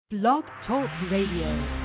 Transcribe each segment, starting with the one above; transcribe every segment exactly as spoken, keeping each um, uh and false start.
Blog Talk Radio.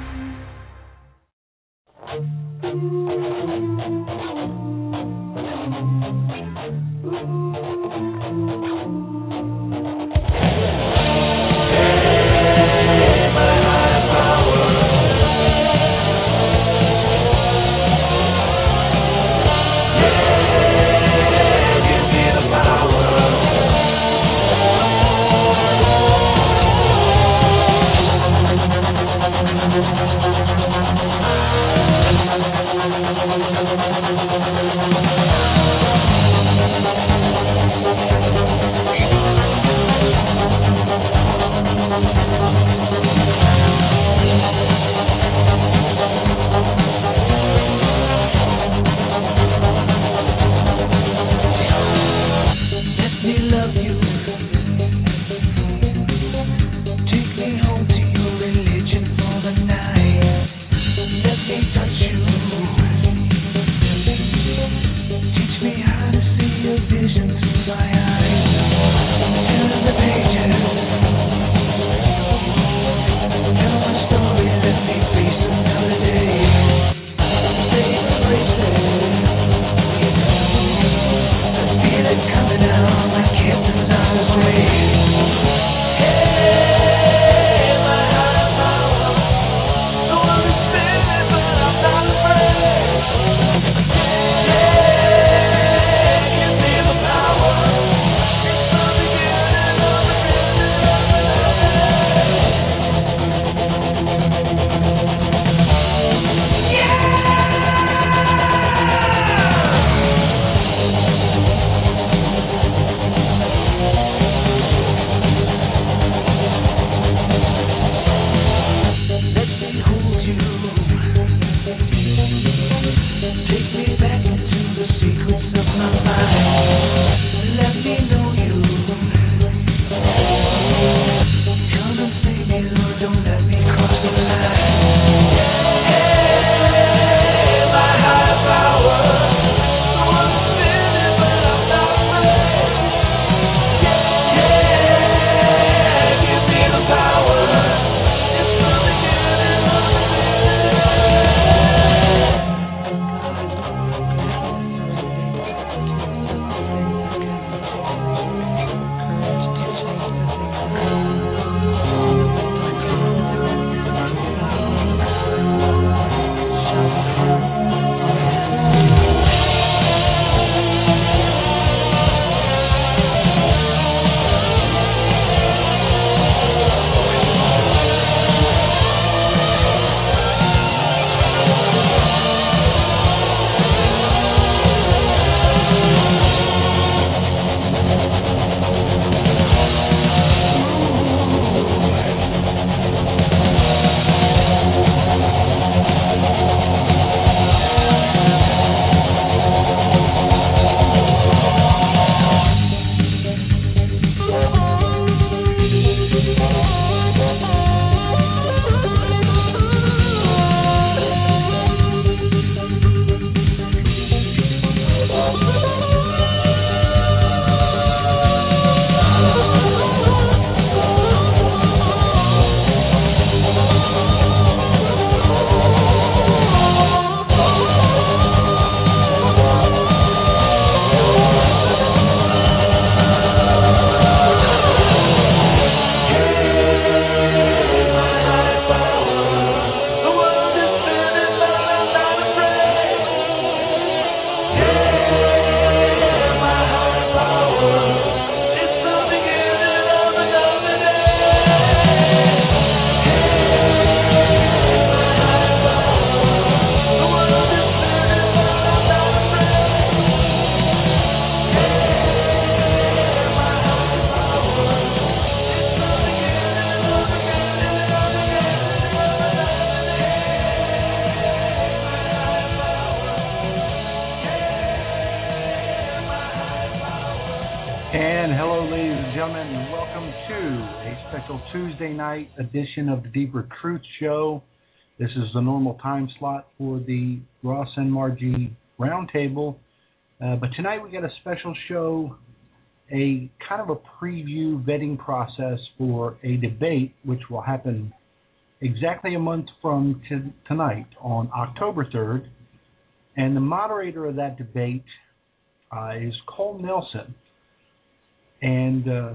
Tuesday night edition of the Deeper Truth Show. This is the normal time slot for the Ross and Margie Roundtable. Uh, but tonight we got a special show, a kind of a preview vetting process for a debate which will happen exactly a month from t- tonight on October third. And the moderator of that debate uh, is Cole Nelson. And uh,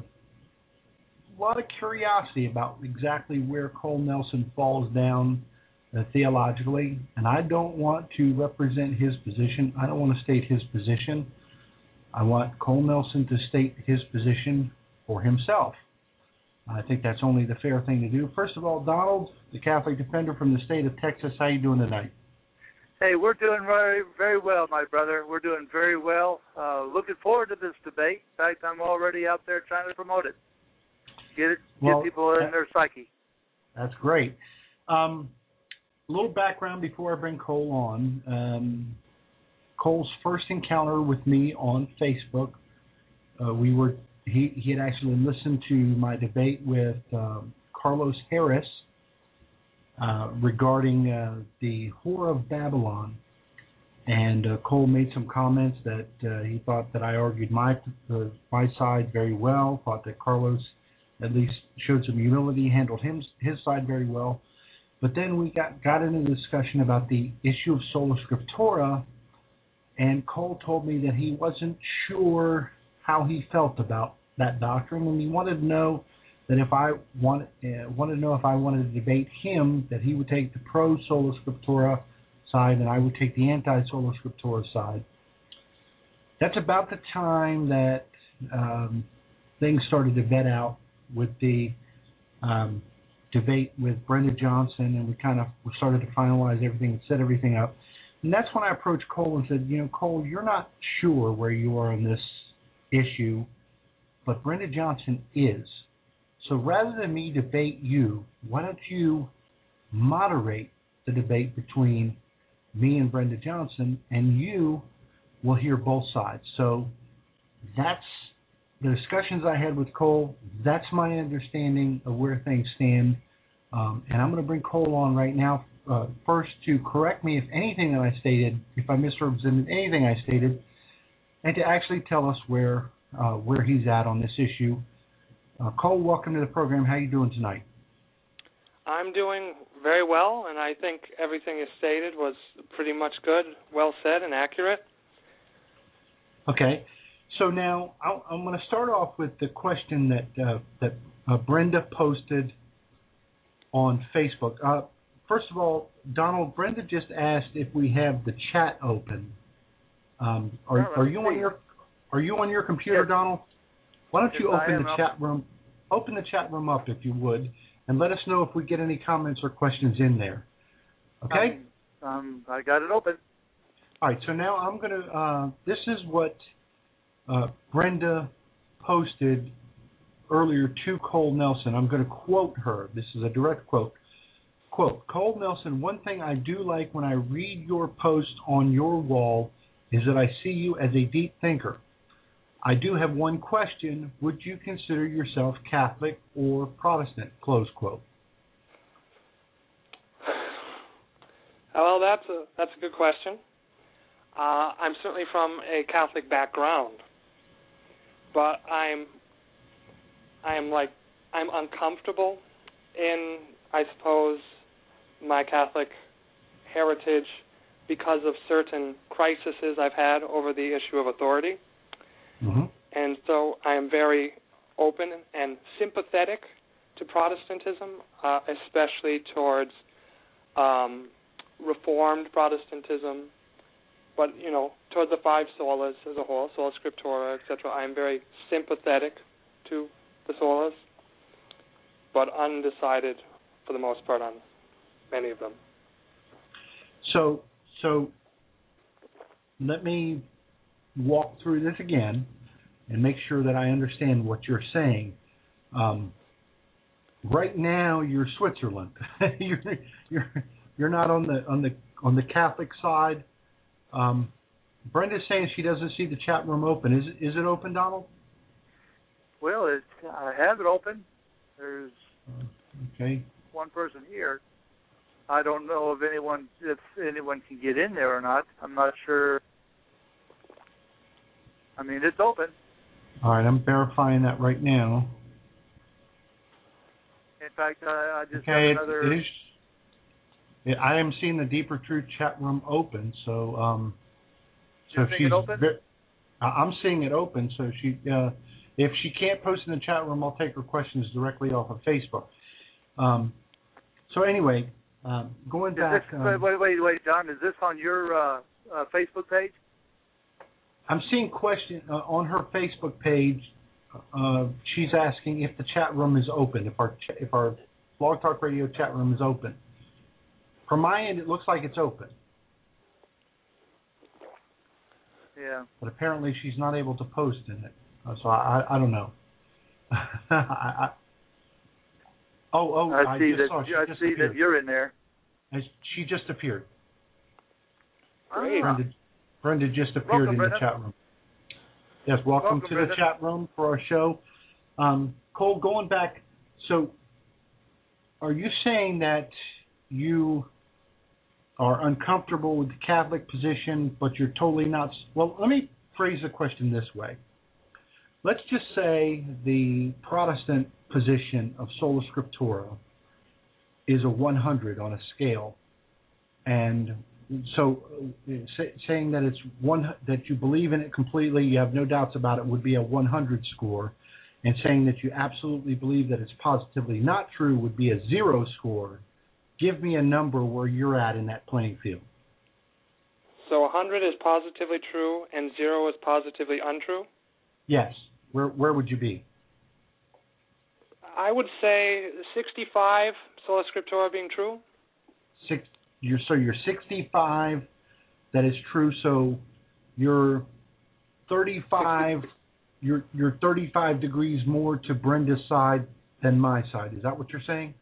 a lot of curiosity about exactly where Cole Nelson falls down uh, theologically. And I don't want to represent his position. I don't want to state his position. I want Cole Nelson to state his position for himself. I think that's only the fair thing to do. First of all, Donald, the Catholic Defender from the state of Texas, how you doing tonight? Hey, we're doing very, very well, my brother. We're doing very well. Uh, looking forward to this debate. In fact, I'm already out there trying to promote it. Get it, well, get people in that, their psyche. That's great. Um, a little background before I bring Cole on. Um, Cole's first encounter with me on Facebook, uh, we were he, he had actually listened to my debate with um, Carlos Harris uh, regarding uh, the Whore of Babylon, and uh, Cole made some comments that uh, he thought that I argued my uh, my side very well, thought that Carlos at least showed some humility, handled him, his side very well. But then we got, got into a discussion about the issue of Sola Scriptura, and Cole told me that he wasn't sure how he felt about that doctrine, and he wanted to know that if I want, uh, wanted to know if I wanted to debate him, that he would take the pro Sola Scriptura side, and I would take the anti Sola Scriptura side. That's about the time that um, things started to vet out with the um, debate with Brenda Johnson, and we kind of we started to finalize everything and set everything up. And that's when I approached Cole and said, you know, Cole, you're not sure where you are on this issue, but Brenda Johnson is. So rather than me debate you, why don't you moderate the debate between me and Brenda Johnson, and you will hear both sides. So that's the discussions I had with Cole. That's my understanding of where things stand. Um, and I'm going to bring Cole on right now, uh, first to correct me if anything that I stated, if I misrepresented anything I stated, and to actually tell us where uh, where he's at on this issue. Uh, Cole, welcome to the program. How are you doing tonight? I'm doing very well, and I think everything you stated was pretty much good, well said, and accurate. Okay. So now I'll, I'm going to start off with the question that uh, that uh, Brenda posted on Facebook. Uh, first of all, Donald, Brenda just asked if we have the chat open. Um, are, are you on your Are you on your computer, yes. Donald? Why don't yes, you open the up. chat room? Open the chat room up if you would, and let us know if we get any comments or questions in there. Okay. Um, um, I got it open. All right. So now I'm going to. Uh, this is what uh, Brenda posted earlier to Cole Nelson. I'm going to quote her. This is a direct quote. Quote, Cole Nelson, one thing I do like when I read your post on your wall is that I see you as a deep thinker. I do have one question. Would you consider yourself Catholic or Protestant? Close quote. Well, that's a that's a good question. Uh, I'm certainly from a Catholic background, but I'm I'm like I'm uncomfortable in, I suppose, my Catholic heritage because of certain crises I've had over the issue of authority. Mm-hmm. And so I am very open and sympathetic to Protestantism, uh, especially towards um, Reformed Protestantism, but, you know, towards the five solas as a whole, Sola Scriptura, et cetera. I am very sympathetic to the solas, but undecided for the most part on many of them. So, so let me walk through this again and make sure that I understand what you're saying. Um, right now, you're Switzerland. you're you're you're not on the on the on the Catholic side. Um, Brenda's saying she doesn't see the chat room open. Is it, is it open, Donald? Well, it, I have it open. There's okay. one person here. I don't know if anyone if anyone can get in there or not. I'm not sure. I mean, it's open. All right, I'm verifying that right now. In fact, I, I just okay, have another. It, it is, it, I am seeing the Deeper Truth chat room open, so um, so You're if seeing she's, it open? ve- I'm seeing it open. So she, uh, if she can't post in the chat room, I'll take her questions directly off of Facebook. Um, so anyway, um, going Is back. this, Um, wait, wait, wait, John. Is this on your uh, uh, Facebook page? I'm seeing question uh, on her Facebook page. Uh, she's asking if the chat room is open, if our ch- if our Blog Talk Radio chat room is open. From my end, it looks like it's open, Yeah. but apparently she's not able to post in it. Uh, so I, I I don't know. I, I, oh oh I I see just that. saw she I just see appeared. that you're in there. And She just appeared. Great. Ah. Brenda, Brenda just appeared Welcome, in Brenda. the chat room. Yes, welcome, Welcome, to Brenda. the chat room for our show. Um, Cole, going back, so are you saying that you are uncomfortable with the Catholic position, but you're totally not? Well, let me phrase the question this way. Let's just say the Protestant position of Sola Scriptura is a one hundred on a scale, and so uh, say, saying that it's one that you believe in it completely, you have no doubts about it, would be a one hundred score, and saying that you absolutely believe that it's positively not true would be a zero score. Give me a number where you're at in that playing field. So one hundred is positively true and zero is positively untrue? Yes. Where where would you be? I would say sixty-five, Sola Scriptura being true. Six. You're so you're sixty-five. That is true. So you're thirty-five. You're you're thirty-five degrees more to Brenda's side than my side. Is that what you're saying?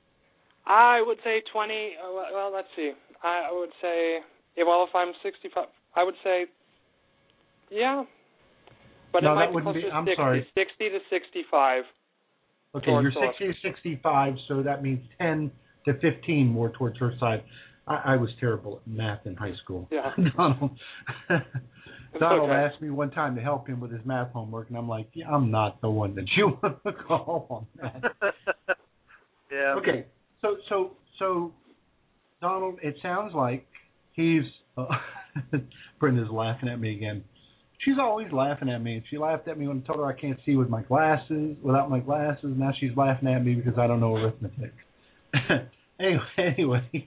I would say twenty. Uh, well, well, let's see. I, I would say, yeah, well, if I'm sixty-five, I would say, yeah. But No, it might that be wouldn't closer be. to I'm sixty, sorry. sixty to sixty-five. Okay, towards you're Sola. sixty to sixty-five, so that means ten to fifteen more towards her side. I, I was terrible at math in high school. Yeah. Donald, Donald okay. asked me one time to help him with his math homework, and I'm like, yeah, I'm not the one that you want to call on that. Yeah. Okay, so so so Donald, it sounds like he's. Uh, Brenda's laughing at me again. She's always laughing at me. She laughed at me when I told her I can't see with my glasses, without my glasses. Now she's laughing at me because I don't know arithmetic. anyway, anyway.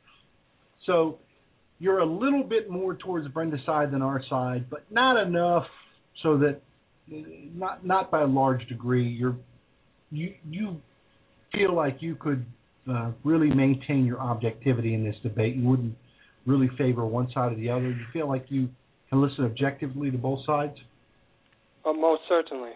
So you're a little bit more towards Brenda's side than our side, but not enough so that, not not by a large degree. You're you you feel like you could uh, really maintain your objectivity in this debate. You wouldn't really favor one side or the other. You feel like you can listen objectively to both sides? Oh, most certainly.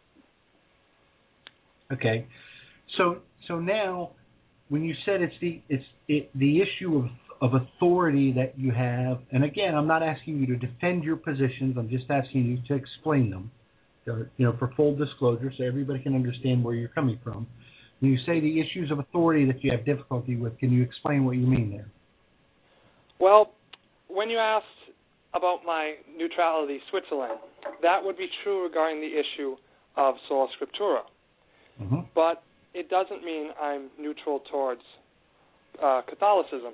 Okay. So so now when you said it's the it's it, the issue of of authority that you have, and again, I'm not asking you to defend your positions, I'm just asking you to explain them. You know, for full disclosure, so everybody can understand where you're coming from. When you say the issues of authority that you have difficulty with, can you explain what you mean there? Well, when you asked about my neutrality, Switzerland, that would be true regarding the issue of Sola Scriptura. Mm-hmm. But it doesn't mean I'm neutral towards uh, Catholicism.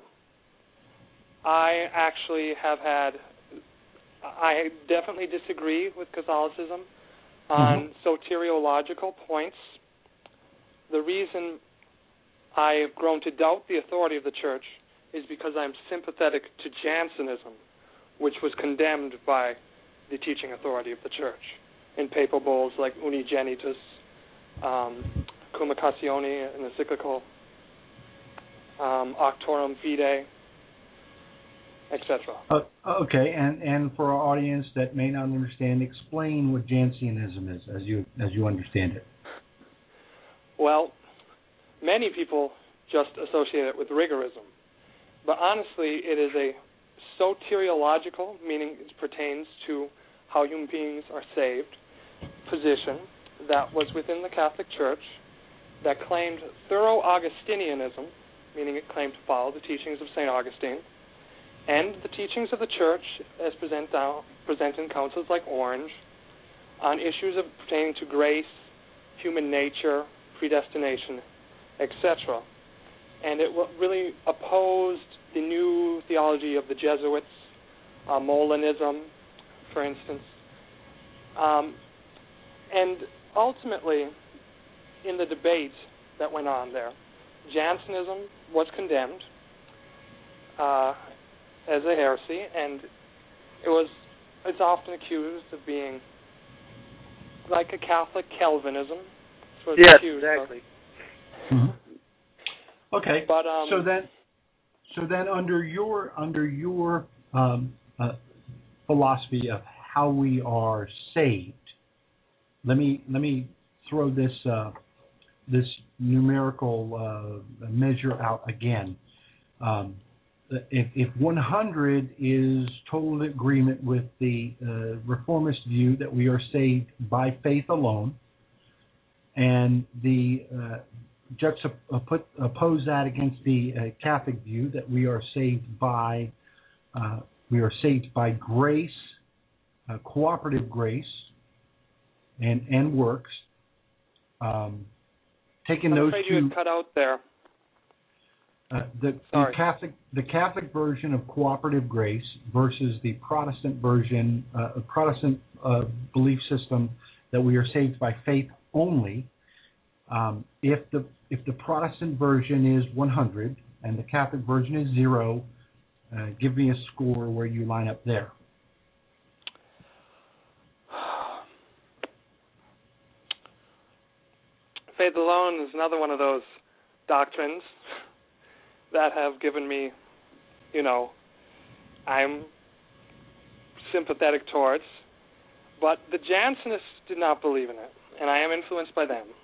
I actually have had, I definitely disagree with Catholicism on mm-hmm. soteriological points. The reason I have grown to doubt the authority of the Church is because I'm sympathetic to Jansenism, which was condemned by the teaching authority of the Church in papal bulls like Unigenitus, um, Comunicazione, an encyclical, um, Auctorum Fidei, et cetera. Uh, okay, and, and for our audience that may not understand, explain what Jansenism is as you as you understand it. Well, many people just associate it with rigorism, but honestly, it is a soteriological, meaning it pertains to how human beings are saved, position that was within the Catholic Church that claimed thorough Augustinianism, meaning it claimed to follow the teachings of Saint Augustine, and the teachings of the Church as present down, present in councils like Orange on issues of pertaining to grace, human nature, predestination, et cetera. And it really opposed the new theology of the Jesuits, uh, Molinism, for instance. Um, and ultimately, in the debate that went on there, Jansenism was condemned uh, as a heresy, and it was it's often accused of being like a Catholic Calvinism. So yes, accused exactly. Of. Mm-hmm. Okay. But um, so then, so then, under your under your um, uh, philosophy of how we are saved, let me let me throw this uh, this numerical uh, measure out again. Um, if, if one hundred is total agreement with the uh, reformist view that we are saved by faith alone, and the uh, juxtap- uh, put, oppose that against the uh, Catholic view that we are saved by uh, we are saved by grace, uh, cooperative grace, and and works. Um, taking I'm those afraid two, you had cut out there. Uh, the, the Catholic the Catholic version of cooperative grace versus the Protestant version, uh, Protestant uh, belief system that we are saved by faith only. Um, if the if the Protestant version is one hundred and the Catholic version is zero, uh, give me a score where you line up there. Faith alone is another one of those doctrines that have given me, you know, I'm sympathetic towards. But the Jansenists did not believe in it, and I am influenced by them.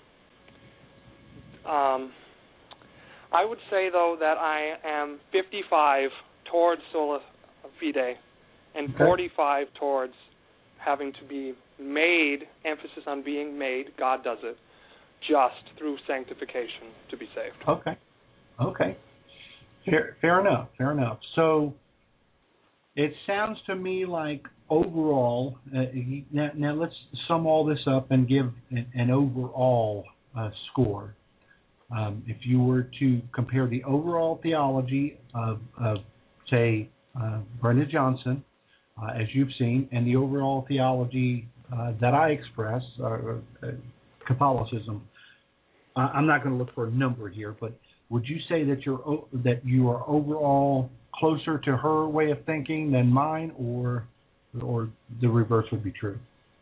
Um, I would say, though, that I am fifty-five towards sola fide and okay. forty-five towards having to be made, emphasis on being made, God does it, just through sanctification to be saved. Okay. Okay. Fair, fair enough. Fair enough. So it sounds to me like overall, uh, now, now let's sum all this up and give an, an overall uh, score. Um, if you were to compare the overall theology of, of say, uh, Brenda Johnson, uh, as you've seen, and the overall theology uh, that I express, uh, uh, Catholicism, uh, I'm not going to look for a number here, but would you say that you're that you are overall closer to her way of thinking than mine, or or the reverse would be true?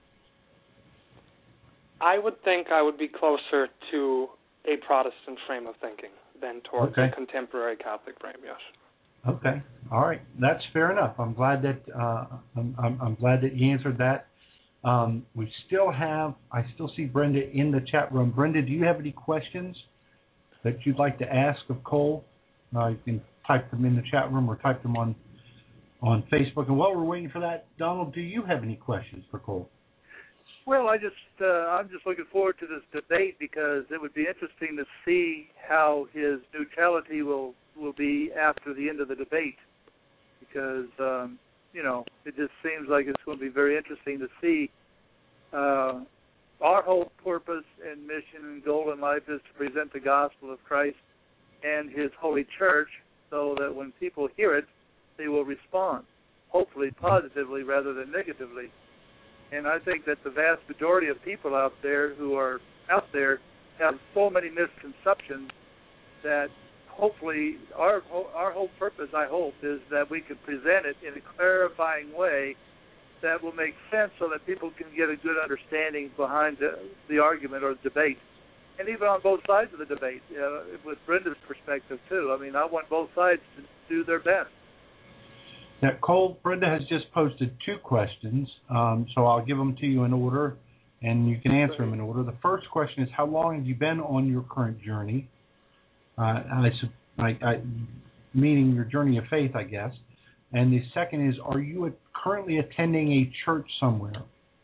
I would think I would be closer to a Protestant frame of thinking than towards okay. a contemporary Catholic frame. Yes. Okay. All right. That's fair enough. I'm glad that uh, I'm, I'm, I'm glad that you answered that. Um, we still have. I still see Brenda in the chat room. Brenda, do you have any questions that you'd like to ask of Cole? Uh, you can type them in the chat room or type them on on Facebook. And while we're waiting for that, Donald, do you have any questions for Cole? Well, I just uh, I'm just looking forward to this debate because it would be interesting to see how his neutrality will will be after the end of the debate. Because um, you know, it just seems like it's going to be very interesting to see. Uh, our whole purpose and mission and goal in life is to present the gospel of Christ and His holy church, so that when people hear it, they will respond, hopefully positively rather than negatively. And I think that the vast majority of people out there who are out there have so many misconceptions that hopefully our our whole purpose, I hope, is that we can present it in a clarifying way that will make sense so that people can get a good understanding behind the, the argument or the debate. And even on both sides of the debate, uh, with Brenda's perspective too. I mean, I want both sides to do their best. Now, Cole, Brenda has just posted two questions, um, so I'll give them to you in order, and you can answer them in order. The first question is, how long have you been on your current journey? Uh, I, I, I, meaning your journey of faith, I guess. And the second is, are you currently attending a church somewhere?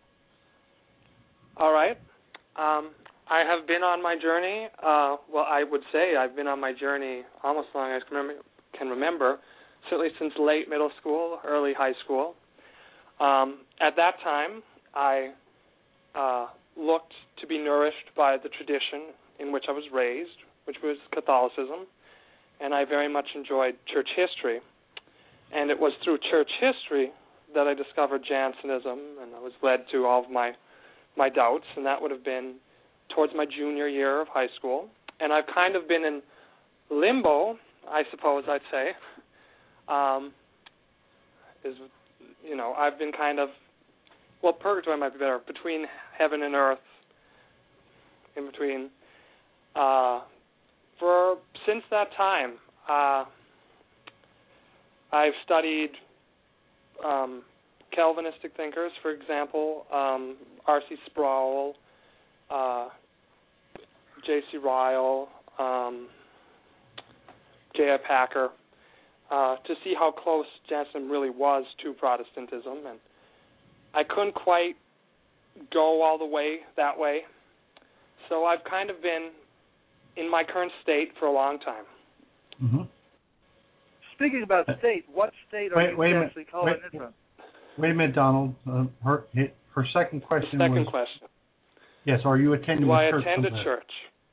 All right. Um, I have been on my journey. Uh, well, I would say I've been on my journey almost as long as I can remember. Can remember. Certainly since late middle school, early high school. Um, at that time, I uh, looked to be nourished by the tradition in which I was raised, which was Catholicism, and I very much enjoyed church history. And it was through church history that I discovered Jansenism, and I was led to all of my, my doubts, and that would have been towards my junior year of high school. And I've kind of been in limbo, I suppose I'd say. Um, is, you know, I've been kind of, well, purgatory might be better, between heaven and earth, in between. Uh, for, since that time, uh, I've studied um, Calvinistic thinkers, for example, um, R C Sproul, uh, J C Ryle, um, J I Packer, uh, to see how close Jansenism really was to Protestantism. And I couldn't quite go all the way that way. So I've kind of been in my current state for a long time. Mm-hmm. Speaking about state, what state are wait, you wait actually calling wait, it from? Wait a minute, Donald. Uh, her her second question the second was, question. Yes, are you attending Do a I church attend a somewhere? church?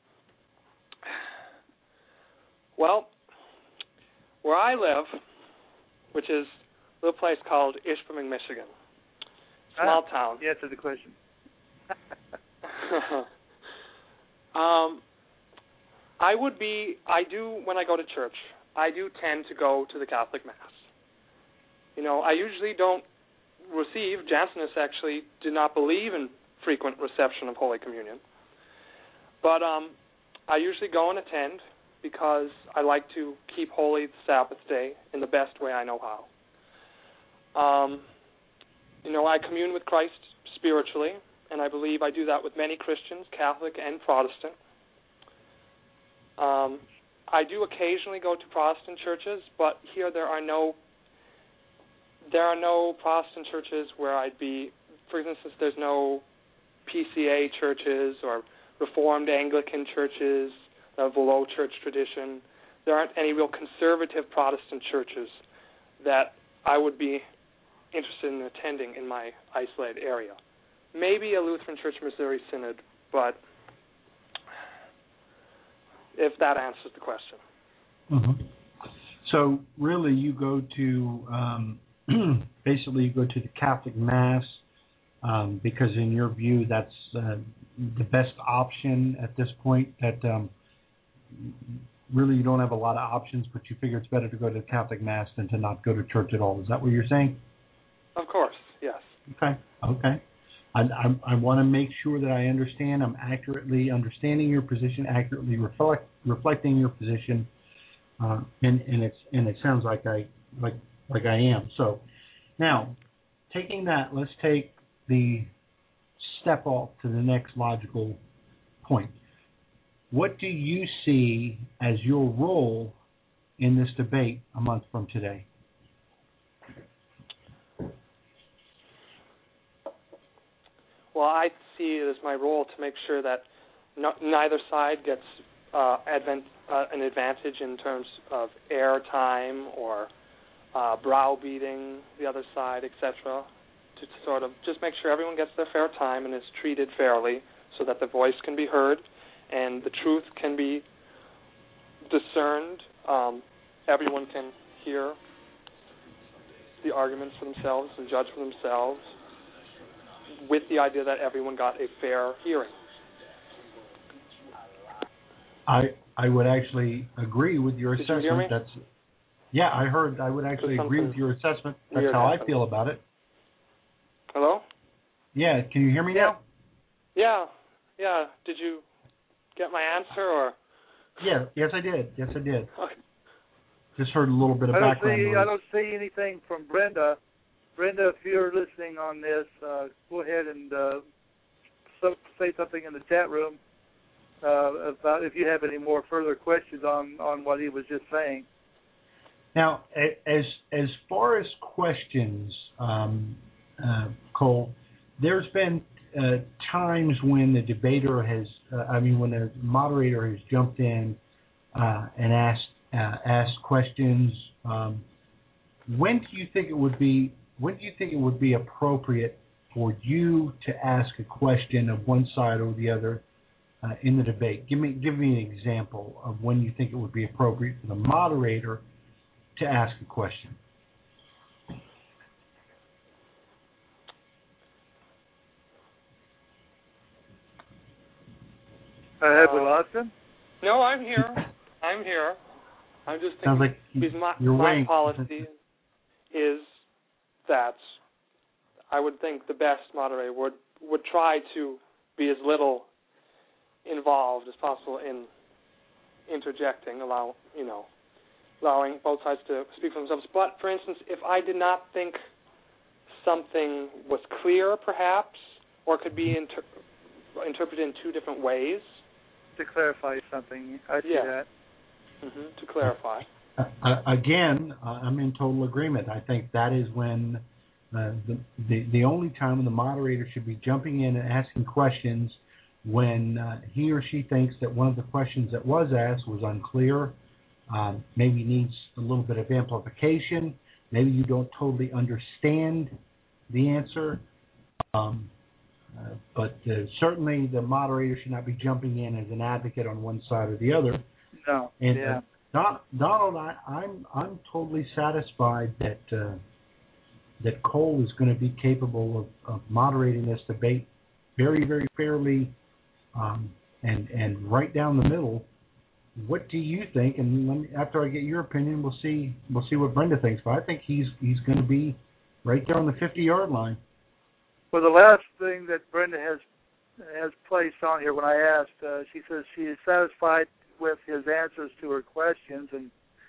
Well, where I live, which is a little place called Ishpeming, Michigan, small ah, town. Answer the question. um, I would be, I do, when I go to church, I do tend to go to the Catholic Mass. You know, I usually don't receive, Jansenists actually do not believe in frequent reception of Holy Communion. But um, I usually go and attend because I like to keep holy the Sabbath day in the best way I know how. Um, you know, I commune with Christ spiritually, and I believe I do that with many Christians, Catholic and Protestant. Um, I do occasionally go to Protestant churches, but here there are no there are no Protestant churches where I'd be, for instance, there's no P C A churches or Reformed Anglican churches of a low church tradition. There aren't any real conservative Protestant churches that I would be interested in attending in my isolated area. Maybe a Lutheran Church Missouri Synod, but if that answers the question. Mm-hmm. So really you go to, um, basically you go to the Catholic Mass um, because in your view that's uh, the best option at this point, that um, really you don't have a lot of options, but you figure it's better to go to the Catholic Mass than to not go to church at all. Is that what you're saying? Of course, yes. Okay, okay. I, I, I want to make sure that I understand, I'm accurately understanding your position, accurately reflect, reflecting your position, uh, and, and it's and it sounds like I like like I am. So now, taking that, let's take the step off to the next logical point. What do you see as your role in this debate a month from today? Well, I see it as my role to make sure that no, neither side gets uh, advent, uh, an advantage in terms of airtime or uh, browbeating the other side, et cetera. To, to sort of just make sure everyone gets their fair time and is treated fairly, so that the voice can be heard and the truth can be discerned. Um, everyone can hear the arguments for themselves and judge for themselves, with the idea that everyone got a fair hearing. I I would actually agree with your Did assessment. you hear me? That's yeah, I heard. I would actually agree with your assessment. That's how I feel about it. Hello? Yeah, can you hear me now? Yeah, yeah. Did you get my answer or? Yeah, yes I did. Yes I did. Okay. Just heard a little bit of I don't background see noise. I don't see anything from Brenda. Brenda, if you're listening on this, uh, go ahead and uh, so, say something in the chat room uh, about if you have any more further questions on, on what he was just saying. Now, as as far as questions, um, uh, Cole, there's been uh, times when the debater has, uh, I mean, when the moderator has jumped in uh, and asked uh, asked questions. Um, when do you think it would be? When do you think it would be appropriate for you to ask a question of one side or the other, uh, in the debate. Give me give me an example of when you think it would be appropriate for the moderator to ask a question. Uh, have we lost him? No, I'm here. I'm here. I'm just thinking. Sounds like because my, you're my waiting. policy is that I would think the best moderator would would try to be as little involved as possible in interjecting, allow you know, allowing both sides to speak for themselves. But for instance, if I did not think something was clear, perhaps, or could be inter- interpreted in two different ways. To clarify something, I see yeah. that. Mm-hmm, to clarify. Uh, again, uh, I'm in total agreement. I think that is when uh, the, the the only time the moderator should be jumping in and asking questions when uh, he or she thinks that one of the questions that was asked was unclear, um, maybe needs a little bit of amplification, maybe you don't totally understand the answer. Um, uh, but uh, certainly the moderator should not be jumping in as an advocate on one side or the other. No. And, yeah. Uh, Don, Donald, I, I'm I'm totally satisfied that uh, that Cole is going to be capable of, of moderating this debate very, very fairly, um, and and right down the middle. What do you think? And let me, after I get your opinion, we'll see we'll see what Brenda thinks. But I think he's he's going to be right there on the fifty-yard line. Well, the last thing that Brenda has has placed on here when I asked, uh, she says she is satisfied with his answers to her questions, and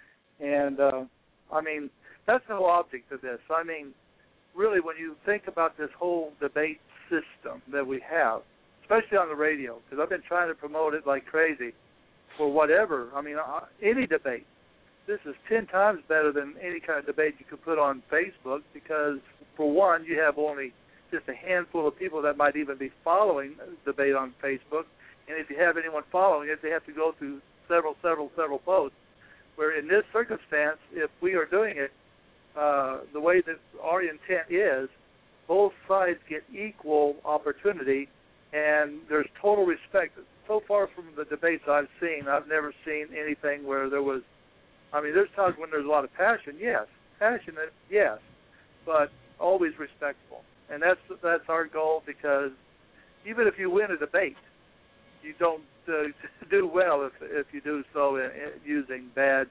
and uh, I mean that's the whole object of this. I mean, really, when you think about this whole debate system that we have, especially on the radio, because I've been trying to promote it like crazy for whatever. I mean, uh, any debate. This is ten times better than any kind of debate you could put on Facebook because, for one, you have only just a handful of people that might even be following the debate on Facebook. And if you have anyone following it, they have to go through several, several, several posts. Where in this circumstance, if we are doing it uh, the way that our intent is, both sides get equal opportunity, and there's total respect. So far from the debates I've seen, I've never seen anything where there was, I mean, there's times when there's a lot of passion, yes. Passionate, yes. But always respectful. And that's that's our goal, because even if you win a debate, you don't uh, do well if if you do so in, in using bad,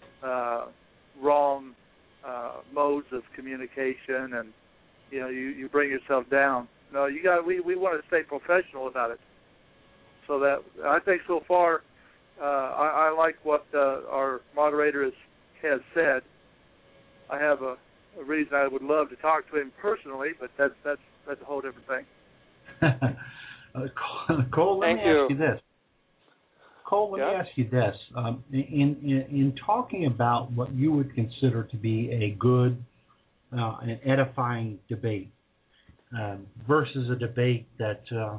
uh, wrong uh, modes of communication, and you know you, you bring yourself down. No, you got we, we want to stay professional about it. So that I think so far, uh, I, I like what uh, our moderator has has said. I have a, a reason I would love to talk to him personally, but that's that's that's a whole different thing. Uh, Cole, let Thank me you. ask you this. Cole, let yeah. me ask you this. Um, in, in in talking about what you would consider to be a good uh, and edifying debate um, versus a debate that uh,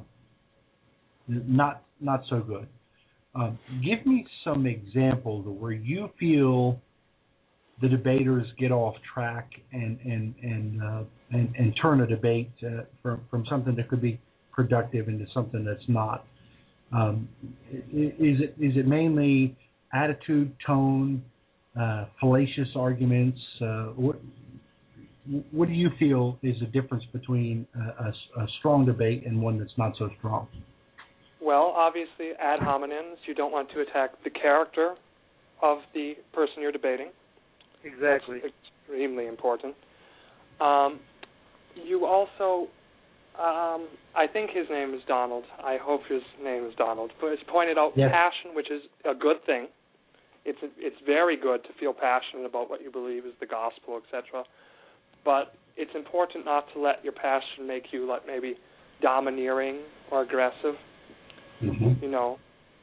not not so good, um, give me some examples of where you feel the debaters get off track and and and uh, and, and turn a debate uh, from from something that could be productive into something that's not. Um, is it is it mainly attitude, tone, uh, fallacious arguments? Uh, what what do you feel is the difference between a, a, a strong debate and one that's not so strong? Well, obviously, ad hominems. You don't want to attack the character of the person you're debating. Exactly. That's extremely important. Um, you also, um, I think his name is Donald. I hope his name is Donald. But it's pointed out yes. passion, which is a good thing. It's a, it's very good to feel passionate about what you believe is the gospel, et cetera. But it's important not to let your passion make you like maybe domineering or aggressive. Mm-hmm. You know,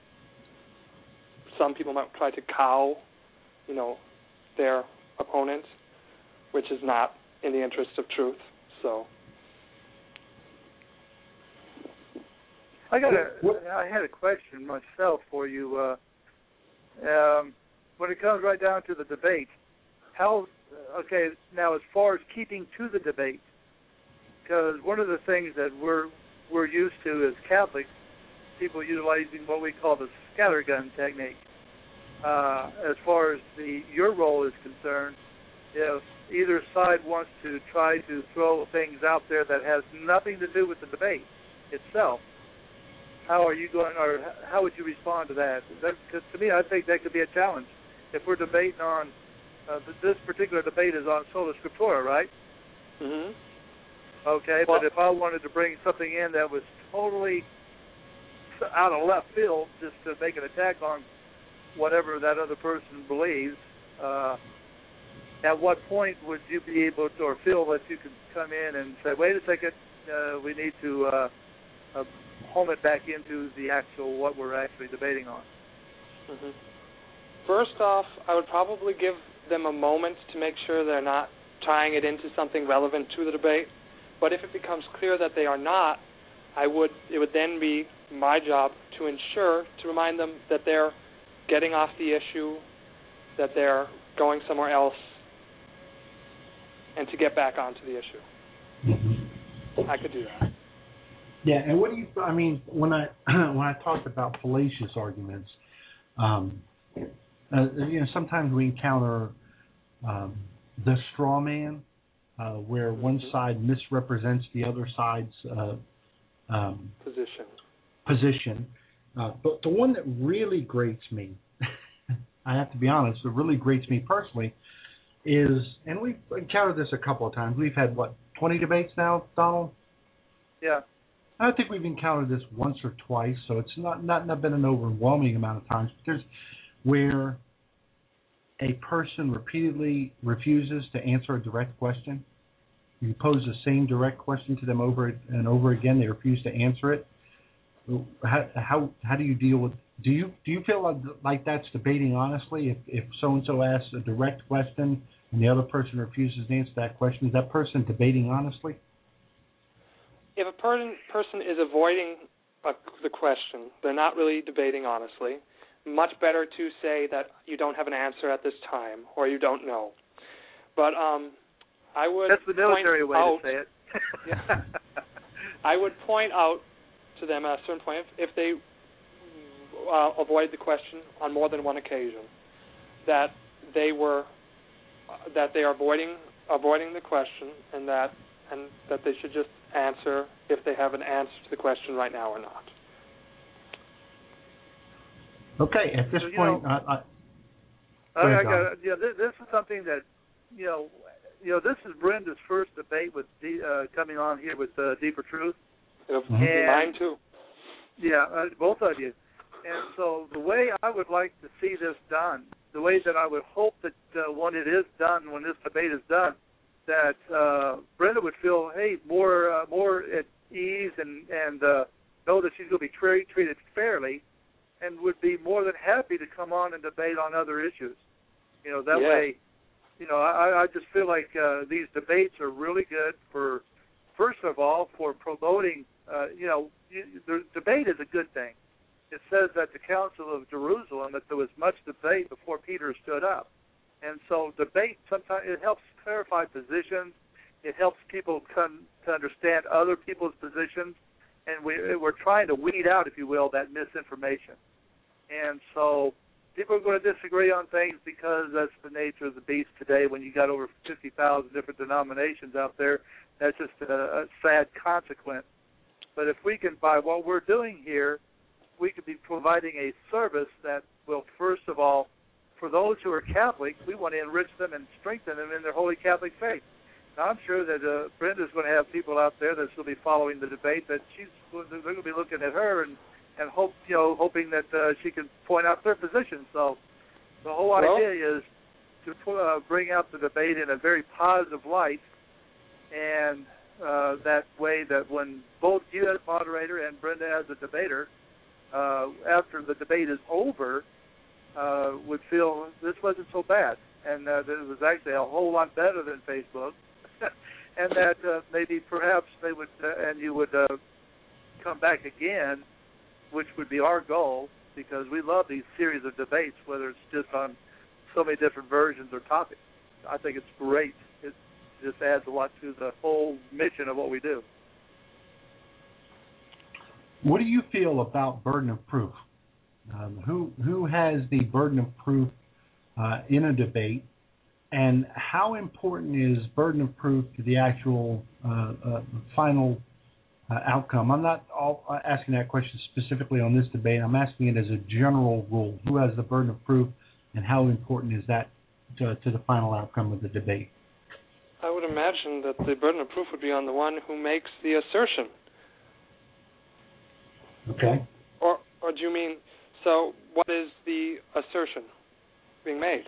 some people might try to cow, you know, their opponent, which is not in the interest of truth. So, I got a, I had a question myself for you. Uh, um, when it comes right down to the debate, how? Okay, now as far as keeping to the debate, because one of the things that we're we're used to as Catholics people utilizing what we call the scattergun technique. Uh, as far as the your role is concerned, if either side wants to try to throw things out there that has nothing to do with the debate itself, how are you going, or how would you respond to that? Because to me, I think that could be a challenge. If we're debating on, uh, this particular debate is on sola scriptura, right? Mm-hmm. Okay, well, but if I wanted to bring something in that was totally out of left field, just to make an attack on whatever that other person believes, uh, at what point would you be able to, or feel that you could come in and say, wait a second, uh, we need to uh, uh, home it back into the actual, what we're actually debating on? Mm-hmm. First off, I would probably give them a moment to make sure they're not tying it into something relevant to the debate. But if it becomes clear that they are not, I would it would then be my job to ensure, to remind them that they're getting off the issue, that they're going somewhere else, and to get back onto the issue. Mm-hmm. I could do that. Yeah, and what do you? I mean, when I when I talked about fallacious arguments, um, uh, you know, sometimes we encounter um, the straw man, uh, where one side misrepresents the other side's uh, um, position. Position, uh, but the one that really grates me, I have to be honest, that really grates me personally, is, and we've encountered this a couple of times. We've had what, twenty debates now, Donald? Yeah. I think we've encountered this once or twice, so it's not, not, not been an overwhelming amount of times. But there's where a person repeatedly refuses to answer a direct question. You pose the same direct question to them over and over again, they refuse to answer it. How how, how do you deal with? Do you do you feel like, like that's debating honestly? If if so and so asks a direct question and the other person refuses to answer that question, is that person debating honestly? If a per- person is avoiding a, the question, they're not really debating honestly. Much better to say that you don't have an answer at this time or you don't know. But um, I would that's the military point way out, to say it. Yeah, I would point out to them at a certain point if, if they uh, avoid the question on more than one occasion that they were uh, that they are avoiding avoiding the question and that and that they should just answer if they have an answer to the question right now or not. Okay, at this so, point, know, I, I, I, I got yeah. This, this is something that you know, you know. This is Brenda's first debate with D, uh, coming on here with uh, Deeper Truth. Mm-hmm. And mine too. Yeah, uh, both of you. And so the way I would like to see this done, the way that I would hope that uh, when it is done, when this debate is done, that uh, Brenda would feel, hey, more uh, more at ease and and uh, know that she's going to be tra- treated fairly, and would be more than happy to come on and debate on other issues. You know, that yeah. way, you know, I, I just feel like uh, these debates are really good for, first of all, for promoting, uh, you know, the debate is a good thing. It says that the Council of Jerusalem, that there was much debate before Peter stood up. And so debate, sometimes it helps clarify positions. It helps people come to understand other people's positions. And we, we're trying to weed out, if you will, that misinformation. And so people are going to disagree on things because that's the nature of the beast today. When you got over fifty thousand different denominations out there, that's just a, a sad consequence. But if we can, by what we're doing here, we could be providing a service that will, first of all, for those who are Catholic, we want to enrich them and strengthen them in their Holy Catholic faith. Now, I'm sure that uh, Brenda's going to have people out there that's going to be following the debate that she's they're going to be looking at her and, and hope you know hoping that uh, she can point out their position. So the whole well, idea is to put, uh, bring out the debate in a very positive light, and uh, that way that when both you as moderator and Brenda as a debater, uh, after the debate is over, uh, would feel this wasn't so bad, and uh, that it was actually a whole lot better than Facebook, and that uh, maybe perhaps they would uh, and you would uh, come back again, which would be our goal, because we love these series of debates, whether it's just on so many different versions or topics. I think it's great. It just adds a lot to the whole mission of what we do. What do you feel about burden of proof? Um, who who has the burden of proof uh, in a debate, and how important is burden of proof to the actual uh, uh, final uh, outcome? I'm not all, uh, asking that question specifically on this debate. I'm asking it as a general rule. Who has the burden of proof, and how important is that to, to the final outcome of the debate? I would imagine that the burden of proof would be on the one who makes the assertion. Okay. Or, or do you mean, so what is the assertion being made?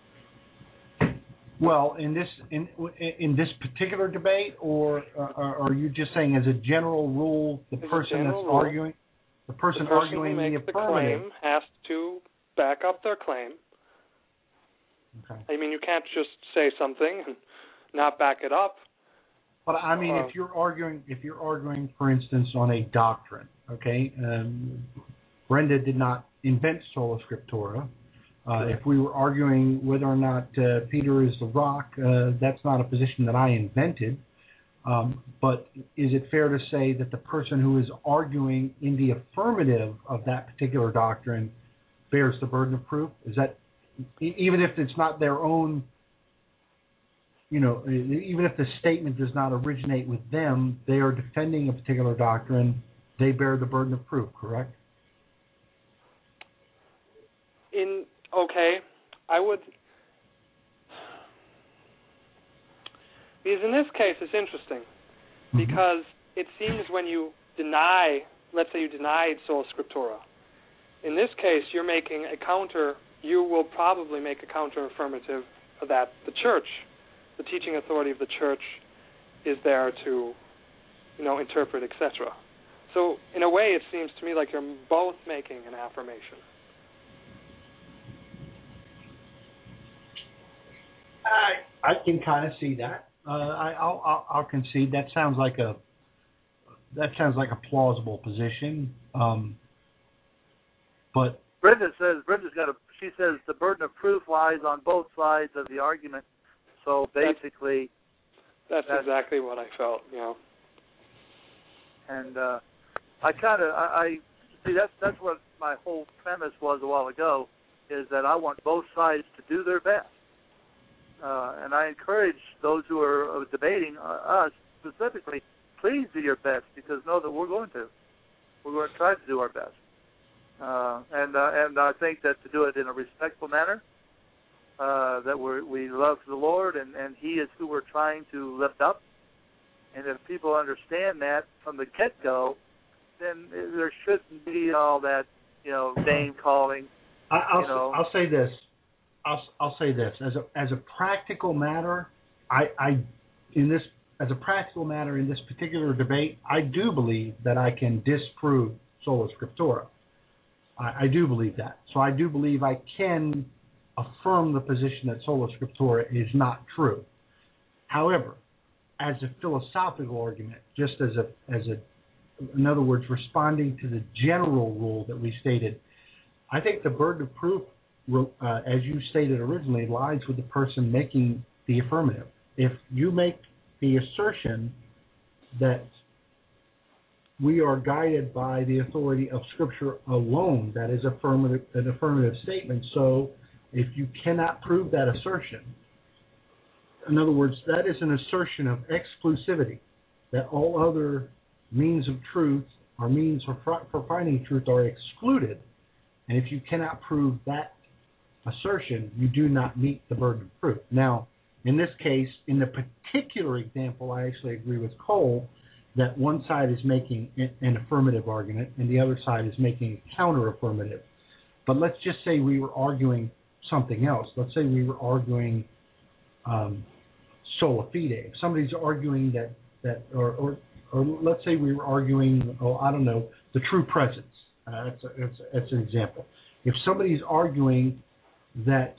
Well, in this in in this particular debate, or, or are you just saying as a general rule, the as person that's rule, arguing, the person, the person arguing who makes the the affirmative claim has to back up their claim. Okay. I mean, you can't just say something and not back it up. But I mean, Uh, if you're arguing, if you're arguing, for instance, on a doctrine, okay, um, Brenda did not invent sola scriptura. Uh, if we were arguing whether or not uh, Peter is the rock, uh, that's not a position that I invented. Um, but is it fair to say that the person who is arguing in the affirmative of that particular doctrine bears the burden of proof? Is that, even if it's not their own, you know, even if the statement does not originate with them, they are defending a particular doctrine, they bear the burden of proof, correct? In okay, I would, because in this case it's interesting, Mm-hmm. because it seems when you deny, let's say you denied sola scriptura, in this case you're making a counter, you will probably make a counter affirmative that the church, the teaching authority of the church, is there to, you know, interpret, et cetera. So in a way it seems to me like you're both making an affirmation. I I can kind of see that. Uh, I, I'll, I'll I'll concede that sounds like a that sounds like a plausible position. Um, but Brenda says Brenda's got a. She says the burden of proof lies on both sides of the argument. So basically, that's, that's, that's exactly what I felt. You know. And uh, I kind of I, I see that's that's what my whole premise was a while ago, is that I want both sides to do their best. Uh, and I encourage those who are debating uh, us specifically, please do your best, because know that we're going to. We're going to try to do our best. Uh, and uh, and I think that to do it in a respectful manner, uh, that we we love the Lord, and, and He is who we're trying to lift up. And if people understand that from the get-go, then there shouldn't be all that, you know, name calling. I, I'll you know. I'll say this. I'll I'll say this as a as a practical matter. I, I in this as a practical matter in this particular debate, I do believe that I can disprove sola scriptura. I, I do believe that. So I do believe I can affirm the position that sola scriptura is not true. However, as a philosophical argument, just as a as a in other words, responding to the general rule that we stated, I think the burden of proof, Uh, as you stated originally, lies with the person making the affirmative. If you make the assertion that we are guided by the authority of Scripture alone, that is affirmative, an affirmative statement. So if you cannot prove that assertion, in other words, that is an assertion of exclusivity, that all other means of truth or means for, for finding truth are excluded. And if you cannot prove that assertion, you do not meet the burden of proof. Now, in this case, in the particular example, I actually agree with Cole that one side is making an affirmative argument and the other side is making a counter-affirmative. But let's just say we were arguing something else. Let's say we were arguing um, sola fide. If somebody's arguing that, that or, or, or let's say we were arguing, oh, I don't know, the true presence. Uh, that's, a, that's, a, that's an example. If somebody's arguing that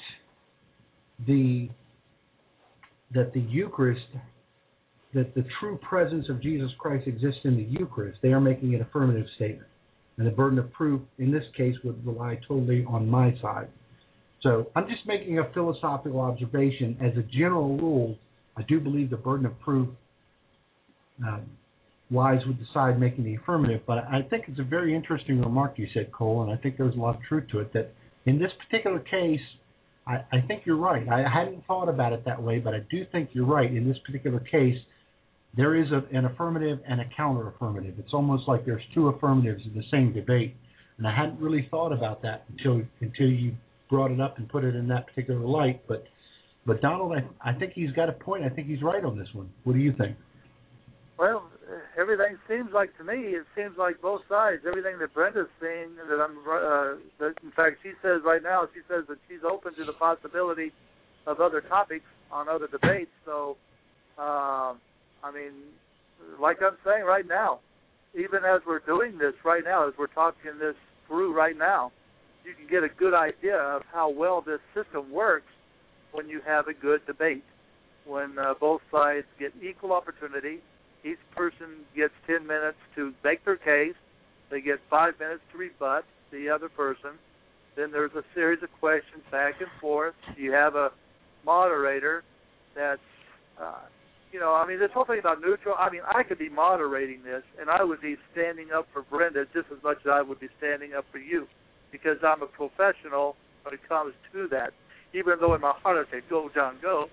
the that the Eucharist, that the true presence of Jesus Christ exists in the Eucharist, they are making an affirmative statement. And the burden of proof in this case would rely totally on my side. So I'm just making a philosophical observation. As a general rule, I do believe the burden of proof um, wise with the side making the affirmative. But I think it's a very interesting remark you said, Cole, and I think there's a lot of truth to it, that in this particular case, I, I think you're right. I hadn't thought about it that way, but I do think you're right. In this particular case, there is a, an affirmative and a counter-affirmative. It's almost like there's two affirmatives in the same debate, and I hadn't really thought about that until until you brought it up and put it in that particular light. But but Donald, I, I think he's got a point. I think he's right on this one. What do you think? Well, everything seems like to me, it seems like both sides, everything that Brenda's saying, that I'm, uh, that in fact she says right now, she says that she's open to the possibility of other topics on other debates. So, uh, I mean, like I'm saying right now, even as we're doing this right now, as we're talking this through right now, you can get a good idea of how well this system works when you have a good debate, when uh, both sides get equal opportunity. Each person gets ten minutes to make their case. They get five minutes to rebut the other person. Then there's a series of questions back and forth. You have a moderator that's, uh, you know, I mean, this whole thing about neutral, I mean, I could be moderating this, and I would be standing up for Brenda just as much as I would be standing up for you, because I'm a professional when it comes to that, even though in my heart I say, go, John, go.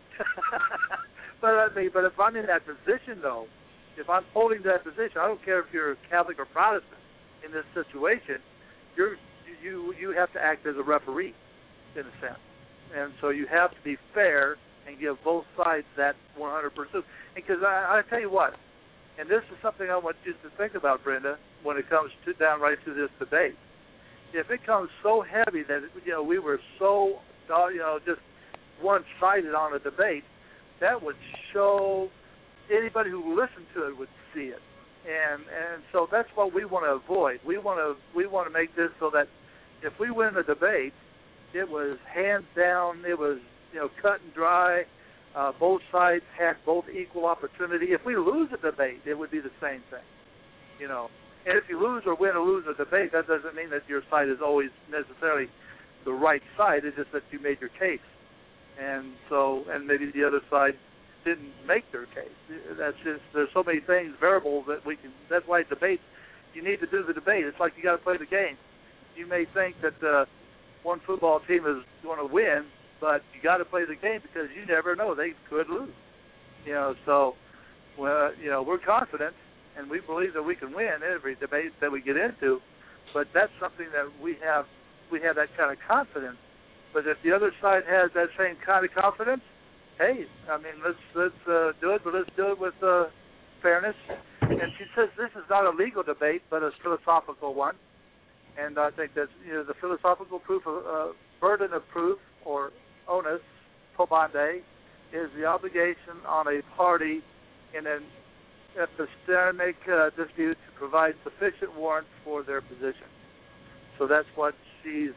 but, I mean, but if I'm in that position, though, if I'm holding that position, I don't care if you're Catholic or Protestant in this situation, you're, you you have to act as a referee, in a sense. And so you have to be fair and give both sides that one hundred percent. Because I, I tell you what, and this is something I want you to think about, Brenda, when it comes to down right to this debate. If it comes so heavy that, you know, we were so, you know, just one-sided on a debate, that would show anybody who listened to it would see it, and and so that's what we want to avoid. We want to we want to make this so that if we win the debate, it was hands down. It was, you know, cut and dry. Uh, both sides had both equal opportunity. If we lose a debate, it would be the same thing, you know. And if you lose or win or lose a debate, that doesn't mean that your side is always necessarily the right side. It's just that you made your case, and so and maybe the other side didn't make their case. That's just, there's so many things, variables that we can, that's why debates, you need to do the debate. It's like you got to play the game. You may think that uh, one football team is going to win, but you got to play the game because you never know, they could lose. You know, so, well, you know, we're confident and we believe that we can win every debate that we get into, but that's something that we have, we have that kind of confidence. But if the other side has that same kind of confidence, hey, I mean, let's let's uh, do it, but let's do it with uh, fairness. And she says this is not a legal debate, but a philosophical one. And I think that, you know, the philosophical proof of uh, burden of proof, or onus probandi, is the obligation on a party in an epistemic uh, dispute to provide sufficient warrant for their position. So that's what she's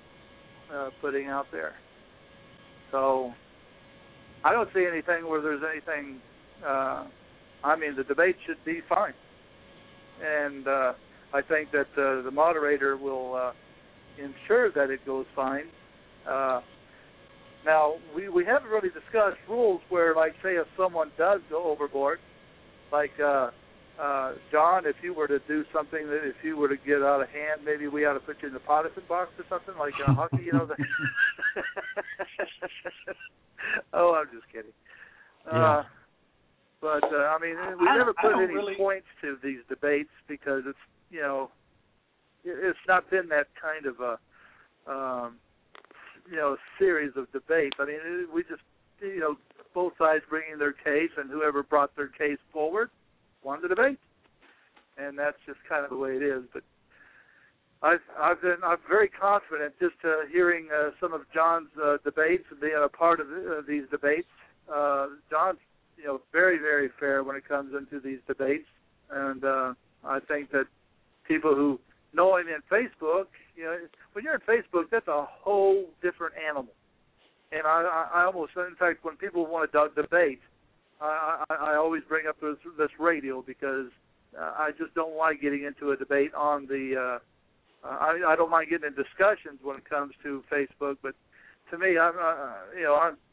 uh, putting out there. So I don't see anything where there's anything, uh, I mean, the debate should be fine. And uh, I think that uh, the moderator will uh, ensure that it goes fine. Uh, now, we, we haven't really discussed rules where, like, say, if someone does go overboard, like, uh, uh, John, if you were to do something, that if you were to get out of hand, maybe we ought to put you in the Protestant box or something, like in hockey, you know. The oh, I'm just kidding. Yeah. Uh, but, uh, I mean, we I, never put any really... points to these debates because it's, you know, it's not been that kind of a, um, you know, series of debates. I mean, we just, you know, both sides bringing their case, and whoever brought their case forward won the debate. And that's just kind of the way it is. But I've, I've been, I'm very confident just uh, hearing uh, some of John's uh, debates and being a part of uh, these debates. Uh, John's, you know, very, very fair when it comes into these debates. And uh, I think that people who know him in Facebook, you know, when you're in Facebook, that's a whole different animal. And I, I, I almost, in fact, when people want to debate, I, I, I always bring up this, this radio because uh, I just don't like getting into a debate on the. Uh, I, I don't mind getting in discussions when it comes to Facebook, but to me, I'm, uh, you know, I'm,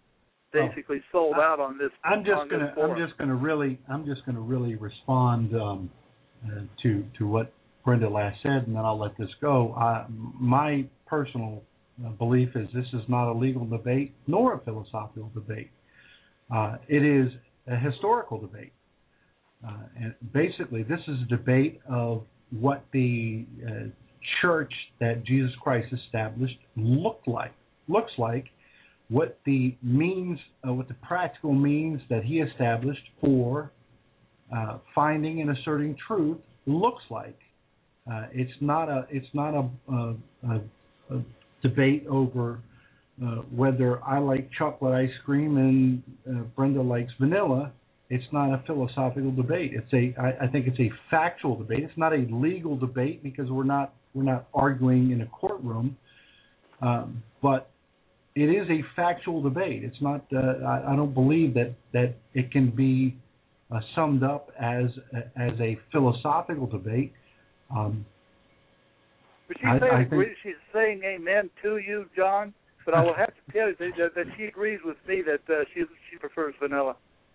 basically oh, sold out on this. I'm just on gonna I'm just gonna really I'm just gonna really respond um, uh, to to what Brenda last said, and then I'll let this go. Uh, my personal uh, belief is this is not a legal debate nor a philosophical debate. Uh, it is a historical debate. Uh, and basically, this is a debate of what the uh, church that Jesus Christ established looked like, looks like, what the means, uh, what the practical means that he established for uh, finding and asserting truth looks like. Uh, it's not a, it's not a, a, a, a debate over uh, whether I like chocolate ice cream and uh, Brenda likes vanilla. It's not a philosophical debate. It's a, I, I think it's a factual debate. It's not a legal debate because we're not, we're not arguing in a courtroom. Um, but it is a factual debate. It's not. Uh, I, I don't believe that, that it can be uh, summed up as as a philosophical debate. Um, but she's, saying, I think, she's saying amen to you, John. But I will have to tell you that, that she agrees with me that uh, she she prefers vanilla.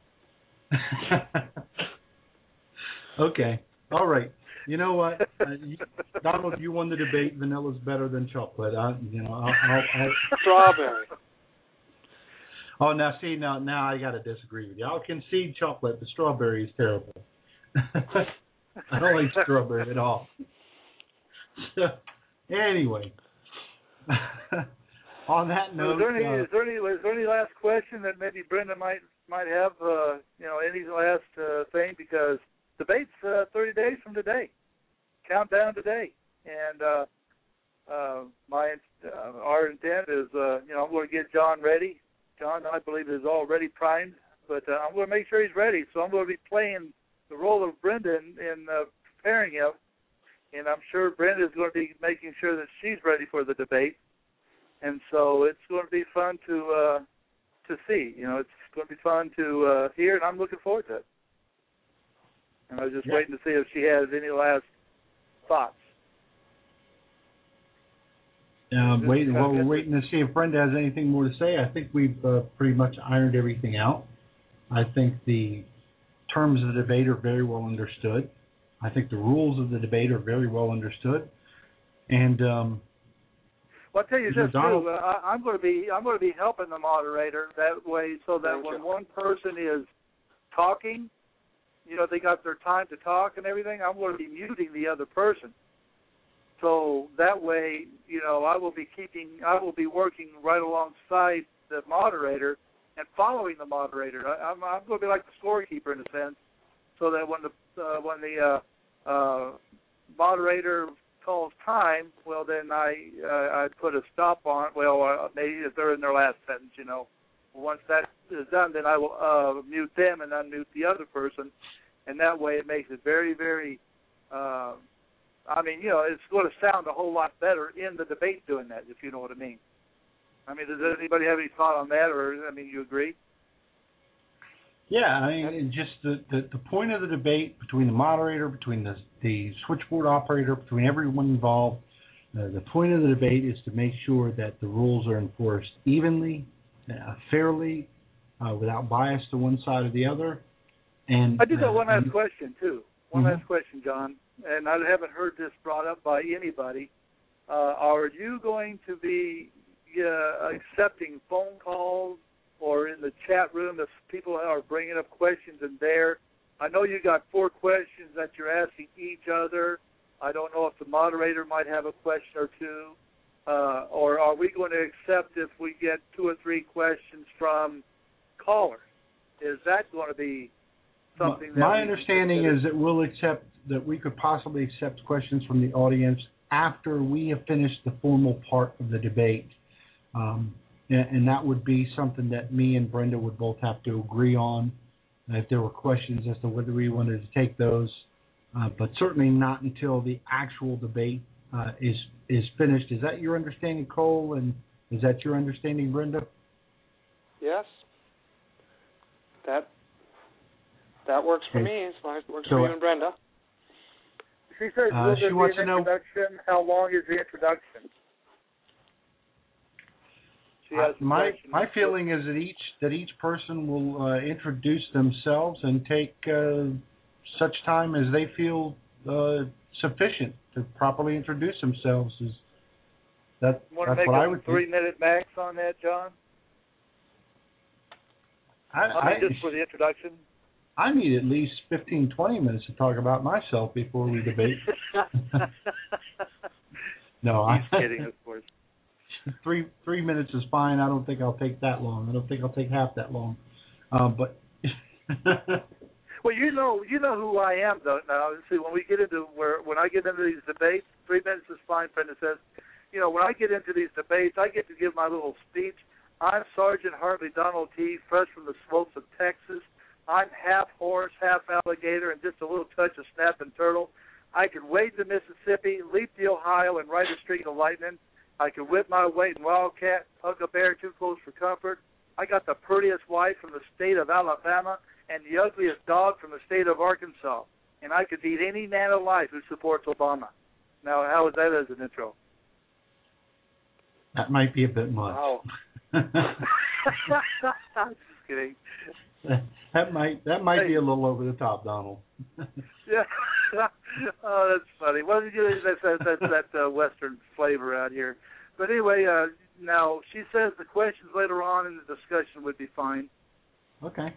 Okay. All right. You know what, uh, you, Donald? You won the debate. Vanilla's better than chocolate. I, you know, I'll, I'll, I'll... Strawberry. Oh, now see, now now I got to disagree with you. I'll concede chocolate. The strawberry is terrible. I don't like strawberry at all. So, anyway, on that note, is there, any, uh, is, there any, is there any last question that maybe Brenda might might have? Uh, you know, any last uh, thing, because debate's uh, thirty days from today. Countdown today, and uh, uh, my uh, our intent is, uh, you know, I'm going to get John ready. John, I believe, is already primed, but uh, I'm going to make sure he's ready. So I'm going to be playing the role of Brenda in, in uh, preparing him, and I'm sure Brenda is going to be making sure that she's ready for the debate. And so it's going to be fun to uh, to see. You know, it's going to be fun to uh, hear, and I'm looking forward to it. And I was just yeah. waiting to see if she has any last thoughts. Um, wait, well, we're waiting to see if Brenda has anything more to say. I think we've uh, pretty much ironed everything out. I think the terms of the debate are very well understood. I think the rules of the debate are very well understood. And um, well, I'll tell you this too. Uh, I, I'm going to be I'm going to be helping the moderator that way, so that Thank when you. one person is talking, you know, they got their time to talk and everything, I'm going to be muting the other person. So that way, you know, I will be keeping, I will be working right alongside the moderator and following the moderator. I, I'm, I'm going to be like the scorekeeper in a sense, so that when the uh, when the uh, uh, moderator calls time, well, then I uh, I put a stop on it. Well, uh, maybe if they're in their last sentence, you know. Once that is done, then I will uh, mute them and unmute the other person, and that way it makes it very, very, uh, I mean, you know, it's going to sound a whole lot better in the debate doing that, if you know what I mean. I mean, does anybody have any thought on that, or, I mean, you agree? Yeah, I mean, just the, the, the point of the debate between the moderator, between the, the switchboard operator, between everyone involved, uh, the point of the debate is to make sure that the rules are enforced evenly, Uh, fairly, uh, without bias to one side or the other. And I do got uh, one last and, question, too. One mm-hmm. last question, John, and I haven't heard this brought up by anybody. Uh, are you going to be uh, accepting phone calls or in the chat room if people are bringing up questions in there? I know you got four questions that you're asking each other. I don't know if the moderator might have a question or two. Uh, or are we going to accept if we get two or three questions from callers? Is that going to be something my, that My understanding is that we'll accept, that we could possibly accept questions from the audience after we have finished the formal part of the debate. Um, and, and that would be something that me and Brenda would both have to agree on, if there were questions as to whether we wanted to take those. Uh, but certainly not until the actual debate uh, is is finished. Is that your understanding, Cole? And is that your understanding, Brenda? Yes. That that works for okay. me, as long as it works so, for you and Brenda. She says, uh, will she there wants be an to know, introduction? How long is the introduction? she has some my questions. my feeling is that each that each person will uh, introduce themselves and take uh, such time as they feel uh, sufficient to properly introduce themselves. Is that Want to that's make what a I would three think. minute max on that, John? I, I mean, I, just for the introduction. I need at least fifteen, twenty minutes to talk about myself before we debate. No, He's I kidding, of course. three three minutes is fine. I don't think I'll take that long. I don't think I'll take half that long. Um, but well, you know, you know who I am, though. Now, see, when we get into where when I get into these debates, three minutes is fine. Brenda says, you know, when I get into these debates, I get to give my little speech. I'm Sergeant Hartley Donald T., fresh from the slopes of Texas. I'm half horse, half alligator, and just a little touch of snapping turtle. I can wade the Mississippi, leap the Ohio, and ride a streak of lightning. I can whip my weight in wildcat, hug a bear too close for comfort. I got the prettiest wife from the state of Alabama and the ugliest dog from the state of Arkansas. And I could beat any man alive who supports Obama. Now, how is that as an intro? that might be a bit much. Wow. I'm just kidding. That might that might be a little over the top, Donald. Yeah. Oh, that's funny. Well, you know, that's that, that's that uh, Western flavor out here. But anyway, uh, now she says the questions later on in the discussion would be fine. Okay.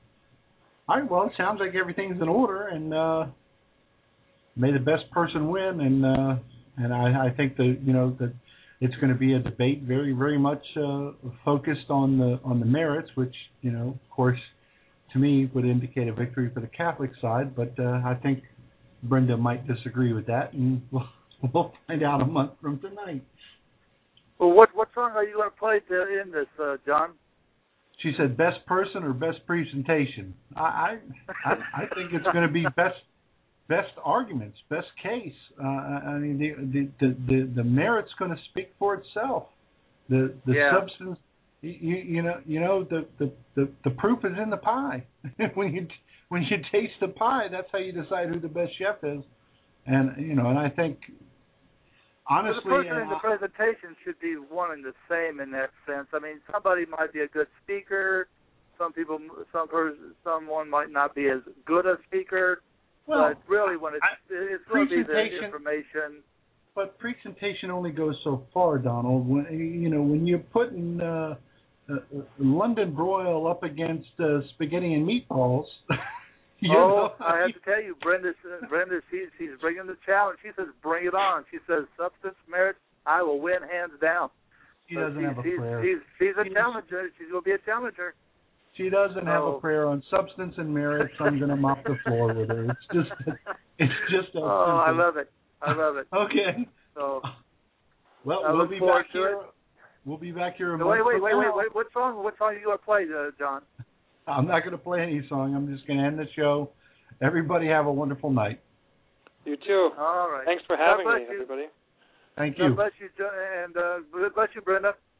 All right. Well, it sounds like everything's in order, and uh, may the best person win. And uh, and I, I think that you know that it's going to be a debate very very much uh, focused on the on the merits, which you know, of course, to me would indicate a victory for the Catholic side. But uh, I think Brenda might disagree with that, and we'll, we'll find out a month from tonight. Well, what what song are you going to play to end this, uh, John? She said best person or best presentation. I I, I, I think it's going to be best best arguments, best case. Uh, I mean, the the, the, the, the merit's going to speak for itself. The the yeah. substance, you you know you know the, the, the, the proof is in the pie. when you when you taste the pie, that's how you decide who the best chef is. And you know, and I think honestly, well, the person in the I, presentation should be one and the same in that sense. I mean, somebody might be a good speaker. Some people, some person, someone might not be as good a speaker. well, but really, when it's I, it's going to be the presentation- information. But presentation only goes so far, Donald. When you know when you're putting uh, uh, London broil up against uh, spaghetti and meatballs. you Oh, know, I have to tell you, Brenda. Brenda, she's she's bringing the challenge. She says, "Bring it on." She says, "Substance, merit, I will win hands down." she So doesn't she's, have a she's, prayer. She's she's a She's- challenger. She's going to be a challenger. She doesn't have Oh. a prayer on substance and merit. So I'm going to mop the floor with her. It's just, it's just. A Oh, I simple. love it. I love it. Okay. So, Well, I we'll look be forward back to here. it. We'll be back here. A so month wait, wait, from wait, wait, now. wait. What song? What song are you going to play, uh, John? I'm not going to play any song. I'm just going to end the show. Everybody have a wonderful night. You too. All right. Thanks for God having bless me, you. everybody. Thank God you. bless you, Jo- and uh, God bless you, Brenda.